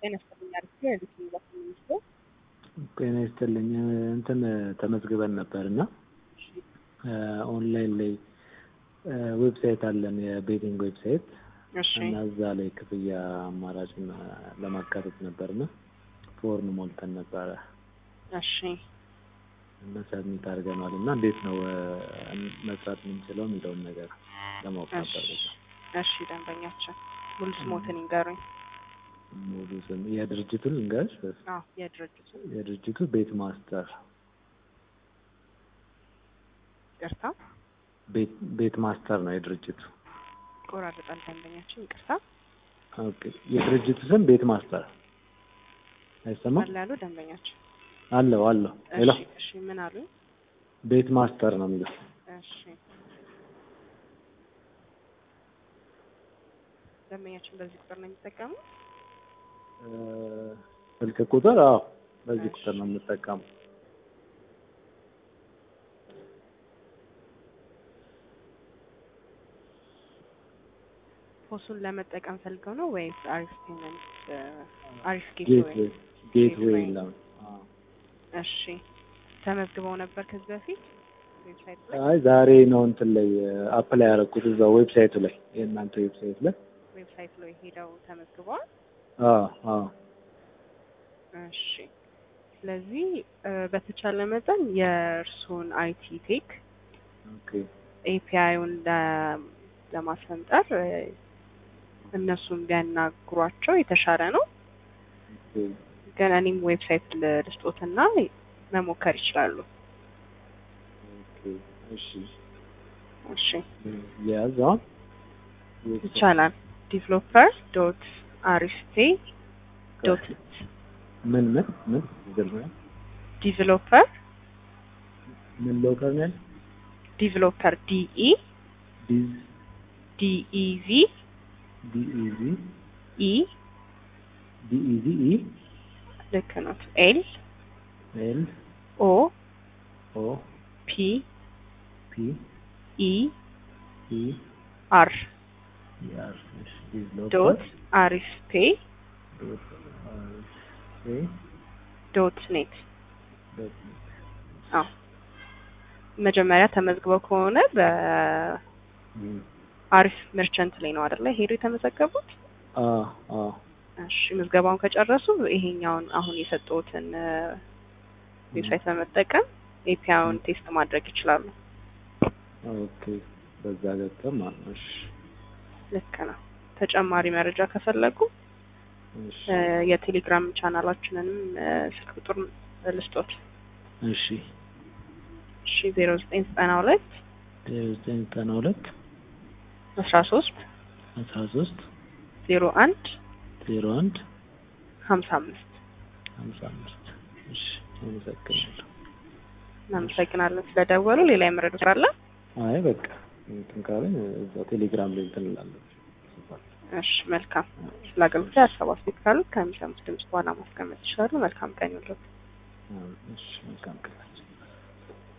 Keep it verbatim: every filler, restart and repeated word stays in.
ጤና ይስጥልኝ አርክቴ ያሉት ነው። ጤና ይስጥልኝ እንትን ተመዝግበን ነበርና ኦንላይን ላይ ዌብሳይት አለን የቤቲንግ ዌብሳይት እሺ እና እዛ ላይ ክፍያ አማራጭ ለማካተት ነበርና ፎርም ሞልተን ነበረ። እሺ እና ሰብሚት አድርገናል እና እንዴት ነው መስራት የምንችለው የሚለውን ነገር ለማወቅ ነበር። እሺ ደንበኛችን ሙሉ ስሞትን ይንገሩኝ። ሙሉ ስም የድርጅቱን ልንገርሽ? አዎ የድርጅቱ የድርጅቱ ቤት ማስተር ይቅርታ ቤት ቤት ማስተር ነው የድርጅቱ። ቆራርጣል ደንበኛችን ይቅርታ። ኦኬ የድርጅቱ ስም ቤት ማስተር አይሰማም? አላሉ ደንበኛችን አለው አለው ሄሎ እሺ እሺ ምን አሉ? ቤት ማስተር ነው የሚለው። እሺ ደንበኛችን በዚህ ቁጥር ነው የሚጠቀመው? ስልክ ቁጥር አዎ በዚህ ቁጥር ነው የምጠቀመው። ፖሱን ለመጠቀም ፈልገው ነው ወይስ አሪፍ ፔመንት አሪፍ ጌትዌይ ጌትዌይ ነው? አዎ እሺ ተመዝግበው ነበር ከዚህ በፊት ዌብሳይት ላይ? አይ ዛሬ ነው እንትን ላይ አፕላይ ያደረኩት እዛው ዌብሳይቱ ላይ የእናንተ ዌብሳይት ላይ ዌብሳይት ላይ ሄደው ተመዝግበዋል? አዎ አዎ እሺ ስለዚህ በተቻለ መጠን የእርሱን አይቲ ቴክ ኦኬ ኤፒአይውን ለማስፈንጠር እነሱን ቢያናግሯቸው የተሻለ ነው። ግን እኔም ዌብሳይት ልስጦትና መሞከር ይችላሉ። ኦኬ እሺ እሺ ያዛው ይቻላል። ዲቨሎፐር ዶት አሪስቴ ዶት ምን ምን ምን ይገርማል። ዲቨሎፐር ምን ሎከር ነው? ዲቨሎፐር ዲኢ ዲዝ ዲኢቪ ዲኢቪ ኢ ዲኢቪ ኢ ልክ ነው። ኤል ኤል ኦ ኦ ፒ ፒ ኢ ኢ አር ያር ዲቨሎፐር ዶት አሪስቴ ዶት አሪስቴ ዶት ኔት ዶት አዎ መጀመሪያ ተመዝግበው ከሆነ በ አሪፍ መርቸንት ላይ ነው አይደለ ሄዶ የተመዘገቡት? አዎ አዎ እሺ ምዝገባውን ከጨረሱ ይሄኛውን አሁን የሰጠሁትን ዌብሳይት በመጠቀም ኤፒአይውን ቴስት ማድረግ ይችላሉ። ኦኬ በዛ ገብተን ማለት ነው። እሺ ልክ ነው። ተጨማሪ መረጃ ከፈለጉ እሺ የቴሌግራም ቻናላችንንም ስልክ ቁጥር ልስጦት። እሺ እሺ ዜሮ ዘጠኝ ዘጠና ሁለት ዜሮ ዘጠኝ ዘጠና ሁለት አስራ ሶስት አስራ ሶስት ዜሮ አንድ ዜሮ አንድ ሀምሳ አምስት ሀምሳ አምስት እሺ አመሰግናለሁ። እናመሰግናለን ስለደወሉ። ሌላ የመረጃ አለ? አይ በቃ እንትን ካለን እዛው ቴሌግራም ላይ እንትን እንላለን። እሺ መልካም። ስለ አገልግሎት ሀሳብ አስተያየት ካሉ ከሚሰሙት ድምጽ በኋላ ማስቀመጥ ይችላሉ። መልካም ቀን ይሁንልዎት። እሺ መልካም ቀን።